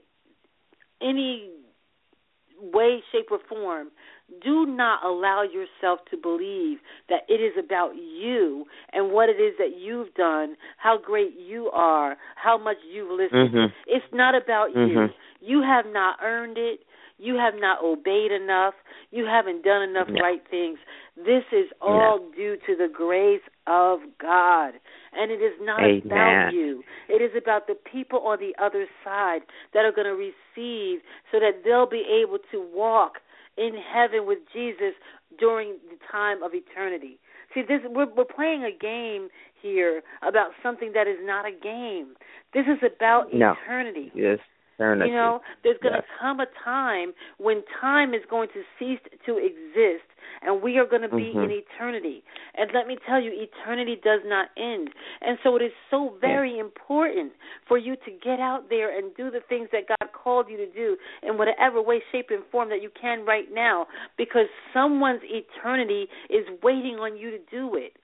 way, shape, or form, do not allow yourself to believe that it is about you and what it is that you've done, how great you are, how much you've listened. It's not about you. You have not earned it. You have not obeyed enough. You haven't done enough right things. This is all due to the grace of God. And it is not about you. It is about the people on the other side that are going to receive so that they'll be able to walk in heaven with Jesus during the time of eternity. See, we're playing a game here about something that is not a game. This is about eternity. Yes. Eternity. There's going to come a time when time is going to cease to exist, and we are going to be in eternity. And let me tell you, eternity does not end. And so it is so very important for you to get out there and do the things that God called you to do in whatever way, shape, and form that you can right now, because someone's eternity is waiting on you to do it.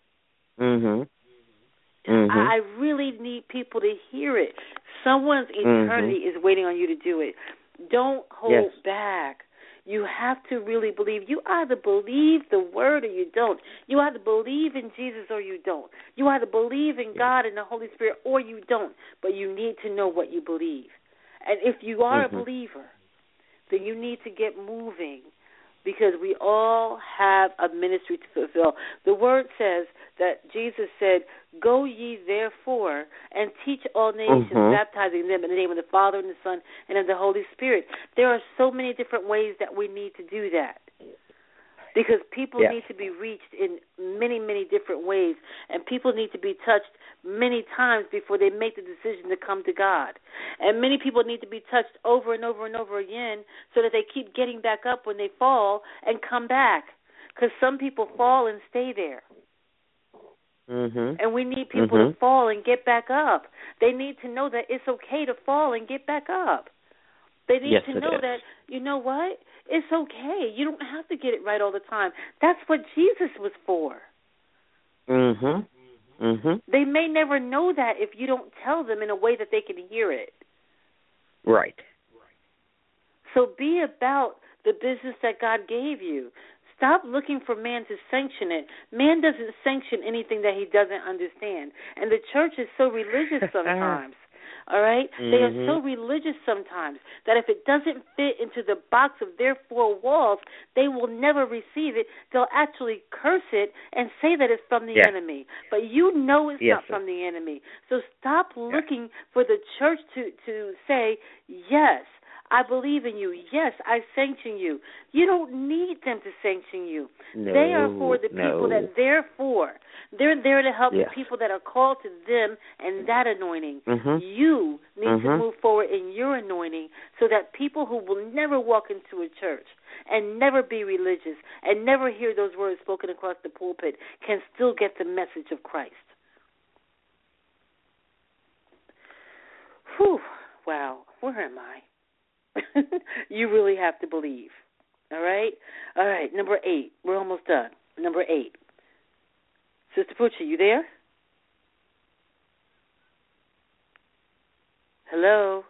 I really need people to hear it. Someone's eternity is waiting on you to do it. Don't hold back. You have to really believe. You either believe the word or you don't. You either believe in Jesus or you don't. You either believe in God and the Holy Spirit or you don't. But you need to know what you believe. And if you are a believer, then you need to get moving, because we all have a ministry to fulfill. The word says that Jesus said, "Go ye therefore and teach all nations, baptizing them in the name of the Father and the Son and of the Holy Spirit." There are so many different ways that we need to do that, because people need to be reached in many, many different ways, and people need to be touched many times before they make the decision to come to God. And many people need to be touched over and over and over again so that they keep getting back up when they fall and come back, because some people fall and stay there. And we need people to fall and get back up. They need to know that it's okay to fall and get back up. They need to know that, you know what, it's okay. You don't have to get it right all the time. That's what Jesus was for. They may never know that if you don't tell them in a way that they can hear it. Right. So be about the business that God gave you. Stop looking for man to sanction it. Man doesn't sanction anything that he doesn't understand. And the church is so religious sometimes. All right? They are so religious sometimes that if it doesn't fit into the box of their four walls, they will never receive it. They'll actually curse it and say that it's from the enemy. But you know it's not from the enemy. So stop looking for the church to say, yes, I believe in you. Yes, I sanction you. You don't need them to sanction you. No, they are for the people that they're for. They're there to help the people that are called to them and that anointing. You need to move forward in your anointing so that people who will never walk into a church and never be religious and never hear those words spoken across the pulpit can still get the message of Christ. Whew. Wow. Where am I? You really have to believe. All right? All right, number 8. We're almost done. Number 8. Sister Poochie, you there? Hello?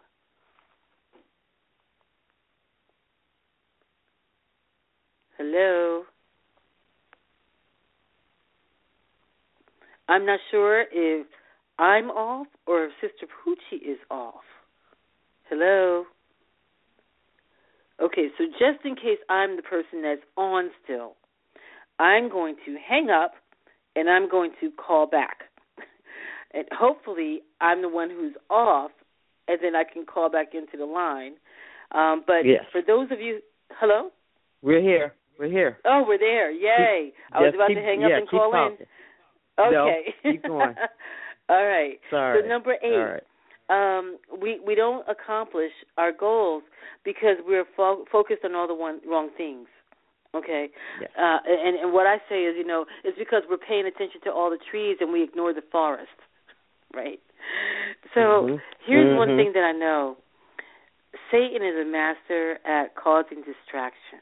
Hello? I'm not sure if I'm off or if Sister Poochie is off. Hello? Okay, so just in case I'm the person that's on still, I'm going to hang up and I'm going to call back. And hopefully I'm the one who's off, and then I can call back into the line. But for those of you, hello? We're here. We're here. Oh, we're there. Yay. I was about to hang up and call in. Okay. No, keep going. All right. Sorry. So number 8. All right. We don't accomplish our goals because we're focused on all the wrong things. Okay? Yes. And what I say is, it's because we're paying attention to all the trees and we ignore the forest. Right? So here's one thing that I know. Satan is a master at causing distractions.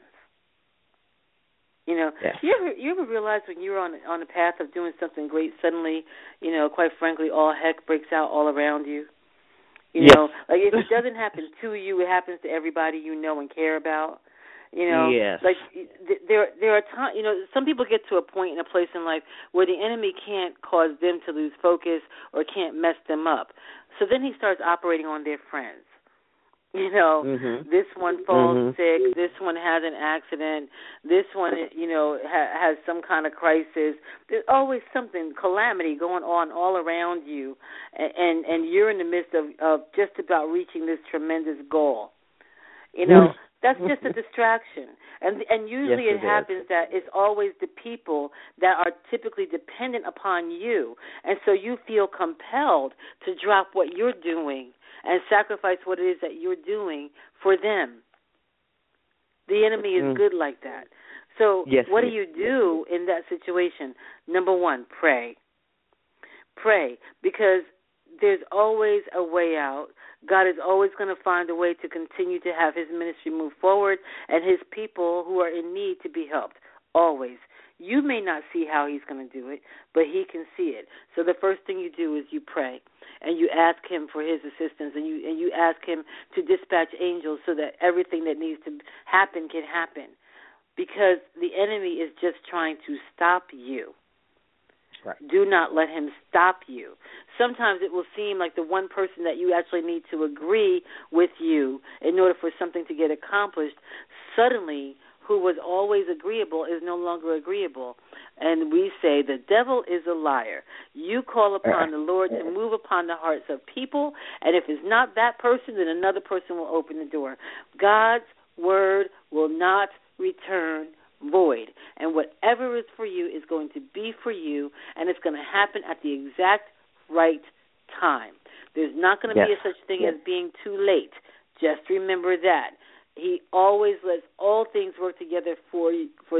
You ever realize when you're on the path of doing something great, suddenly, quite frankly, all heck breaks out all around you? You know, like if it doesn't happen to you, it happens to everybody you know and care about. Like there are times, some people get to a point in a place in life where the enemy can't cause them to lose focus or can't mess them up. So then he starts operating on their friends. This one falls sick, this one has an accident, this one, has some kind of crisis. There's always something, calamity going on all around you, and you're in the midst of just about reaching this tremendous goal. That's just a distraction. And usually it happens that it's always the people that are typically dependent upon you, and so you feel compelled to drop what you're doing and sacrifice what it is that you're doing for them. The enemy is good like that. So what do you do in that situation? Number 1, pray. Pray, because there's always a way out. God is always going to find a way to continue to have his ministry move forward and his people who are in need to be helped, always. You may not see how he's going to do it, but he can see it. So the first thing you do is you pray, and you ask him for his assistance, and you ask him to dispatch angels so that everything that needs to happen can happen, because the enemy is just trying to stop you. Right. Do not let him stop you. Sometimes it will seem like the one person that you actually need to agree with you in order for something to get accomplished, suddenly who was always agreeable is no longer agreeable. And we say the devil is a liar. You call upon the Lord to move upon the hearts of people, and if it's not that person, then another person will open the door. God's word will not return void, and whatever is for you is going to be for you, and it's going to happen at the exact right time. There's not going to be a such thing as being too late. Just remember that. He always lets all things work together for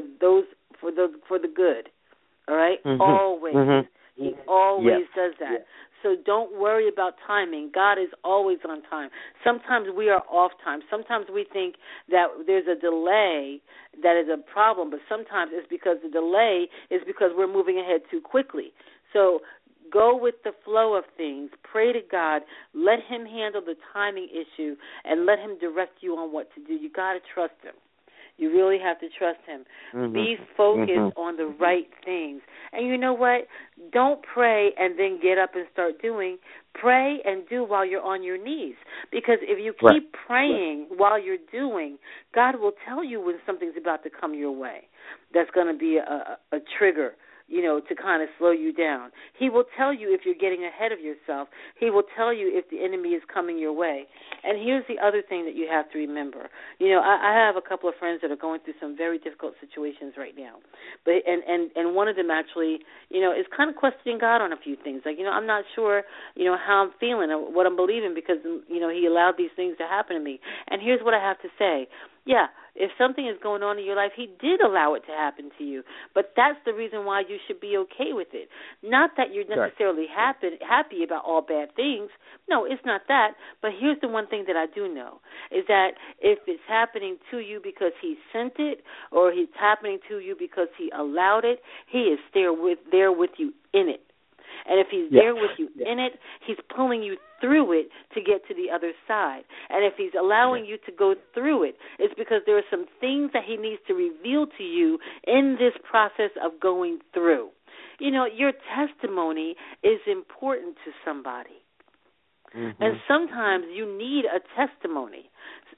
the good. All right? Always. He always does that. So don't worry about timing. God is always on time. Sometimes we are off time. Sometimes we think that there's a delay that is a problem, but sometimes it's because the delay is because we're moving ahead too quickly. So go with the flow of things. Pray to God. Let him handle the timing issue, and let him direct you on what to do. You got to trust him. You really have to trust him. Be focused on the right things. And you know what? Don't pray and then get up and start doing. Pray and do while you're on your knees. Because if you keep praying while you're doing, God will tell you when something's about to come your way. That's going to be a trigger to kind of slow you down. He will tell you if you're getting ahead of yourself. He will tell you if the enemy is coming your way. And here's the other thing that you have to remember. I have a couple of friends that are going through some very difficult situations right now. But and one of them actually, is kind of questioning God on a few things. Like, I'm not sure, how I'm feeling or what I'm believing because, he allowed these things to happen to me. And here's what I have to say. Yeah, if something is going on in your life, he did allow it to happen to you. But that's the reason why you should be okay with it. Not that you're necessarily happy about all bad things. No, it's not that. But here's the one thing that I do know, is that if it's happening to you because he sent it or it's happening to you because he allowed it, he is there with you in it. And if he's there with you in it, he's pulling you through it to get to the other side. And if he's allowing you to go through it, it's because there are some things that he needs to reveal to you in this process of going through. Your testimony is important to somebody. Mm-hmm. And sometimes you need a testimony.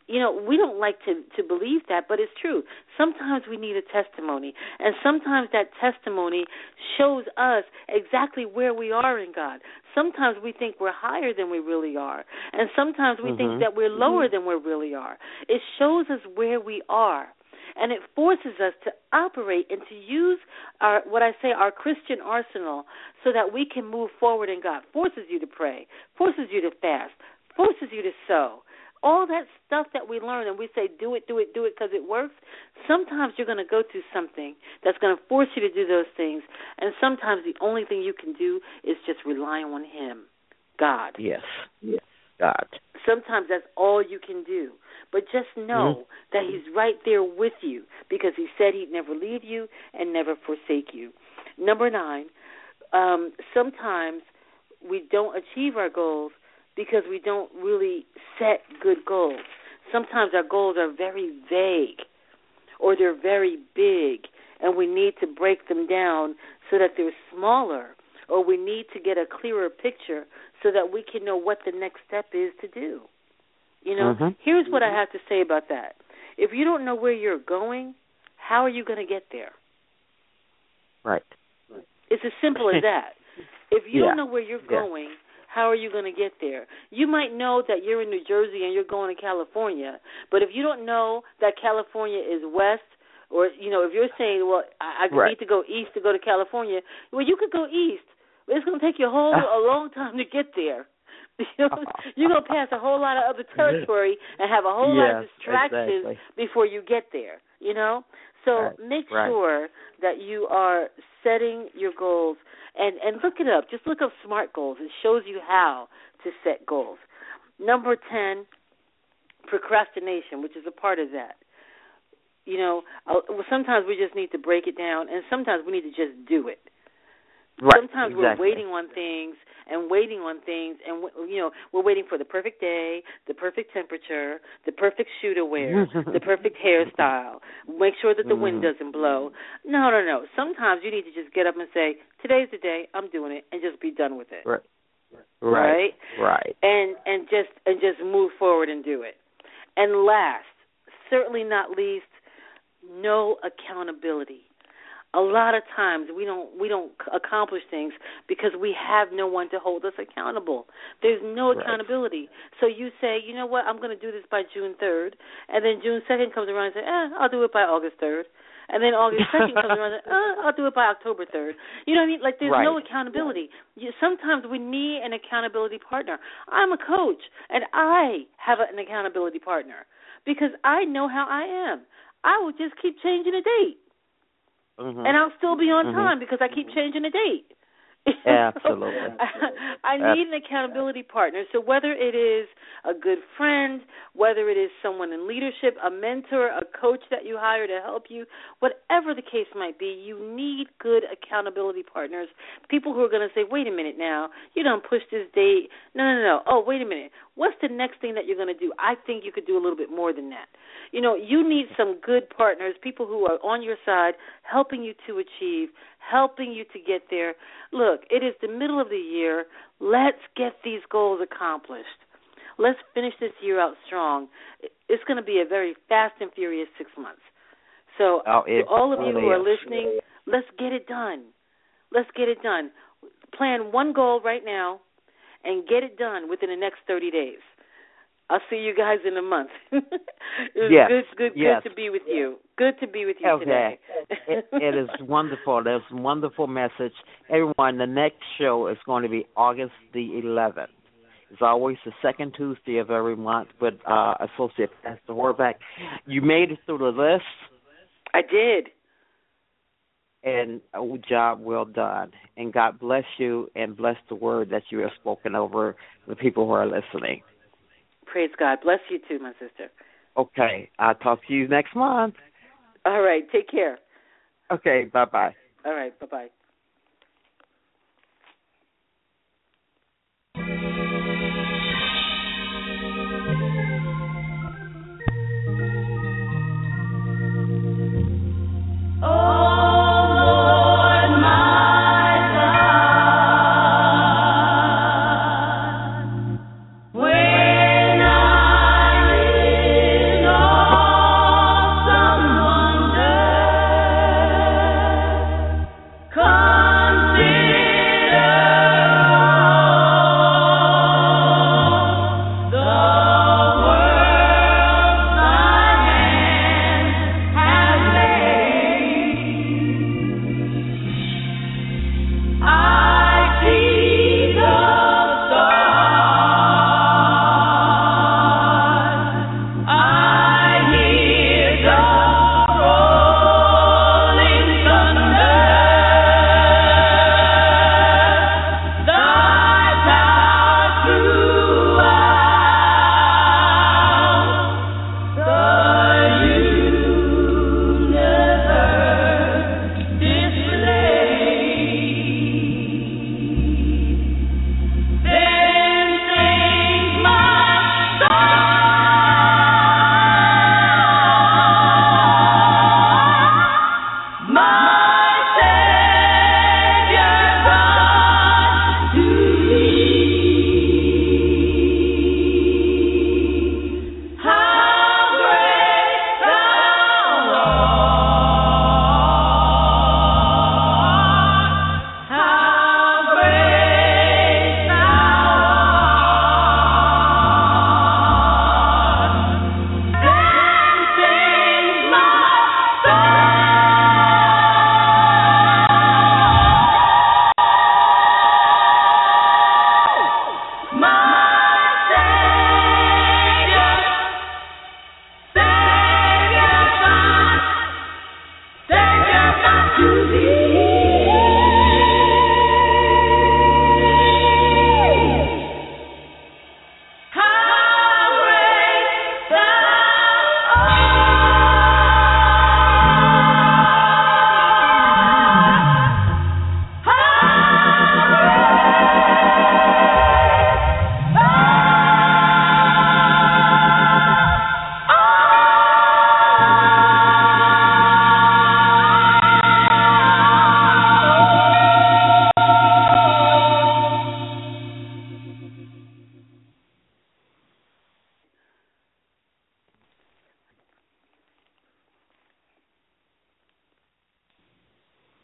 We don't like to believe that, but it's true. Sometimes we need a testimony, and sometimes that testimony shows us exactly where we are in God. Sometimes we think we're higher than we really are, and sometimes we think that we're lower than we really are. It shows us where we are, and it forces us to operate and to use our Christian arsenal so that we can move forward in God. Forces you to pray, forces you to fast, forces you to sow. All that stuff that we learn and we say do it because it works, sometimes you're going to go through something that's going to force you to do those things, and sometimes the only thing you can do is just rely on him, God. Yes, God. Sometimes that's all you can do. But just know that he's right there with you because he said he'd never leave you and never forsake you. Number 9, sometimes we don't achieve our goals because we don't really set good goals. Sometimes our goals are very vague or they're very big, and we need to break them down so that they're smaller, or we need to get a clearer picture so that we can know what the next step is to do. Here's what I have to say about that. If you don't know where you're going, how are you going to get there? Right. It's as simple as that. If you don't know where you're going, how are you going to get there? You might know that you're in New Jersey and you're going to California, but if you don't know that California is west, or, if you're saying, well, I need to go east to go to California, well, you could go east, but it's going to take you a long time to get there. You're going to pass a whole lot of other territory and have a whole lot of distractions before you get there, So make sure that you are setting your goals and look it up. Just look up SMART goals. It shows you how to set goals. Number 10, procrastination, which is a part of that. Sometimes we just need to break it down, and sometimes we need to just do it. Right, sometimes we're waiting on things, and we're waiting for the perfect day, the perfect temperature, the perfect shoe to wear, the perfect hairstyle. Make sure that the wind doesn't blow. No. Sometimes you need to just get up and say, today's the day, I'm doing it, and just be done with it. Right. And just move forward and do it. And last, certainly not least, no accountability. A lot of times we don't accomplish things because we have no one to hold us accountable. There's no accountability. So you say, you know what, I'm going to do this by June 3rd, and then June 2nd comes around and says, I'll do it by August 3rd. And then August 2nd comes around and says, I'll do it by October 3rd. You know what I mean? Like there's no accountability. Sometimes we need an accountability partner. I'm a coach, and I have an accountability partner because I know how I am. I will just keep changing the date. And I'll still be on time because I keep changing the date. Absolutely. I need an accountability partner. So whether it is a good friend, whether it is someone in leadership, a mentor, a coach that you hire to help you, whatever the case might be, you need good accountability partners, people who are going to say, wait a minute now, you done pushed this date. No. Oh, wait a minute. What's the next thing that you're going to do? I think you could do a little bit more than that. You need some good partners, people who are on your side, helping you to achieve, helping you to get there. Look, it is the middle of the year. Let's get these goals accomplished. Let's finish this year out strong. It's going to be a very fast and furious 6 months. So to all of you who are listening, let's get it done. Let's get it done. Plan one goal right now and get it done within the next 30 days. I'll see you guys in a month. It was good to be with you. Good to be with you today. It is wonderful. There's a wonderful message. Everyone, the next show is going to be August the 11th. It's always the second Tuesday of every month with Associate Pastor Horvath. You made it through the list. I did. And a job well done. And God bless you and bless the word that you have spoken over the people who are listening. Praise God. Bless you too, my sister. Okay. I'll talk to you next month. All right. Take care. Okay. Bye-bye. All right. Bye-bye.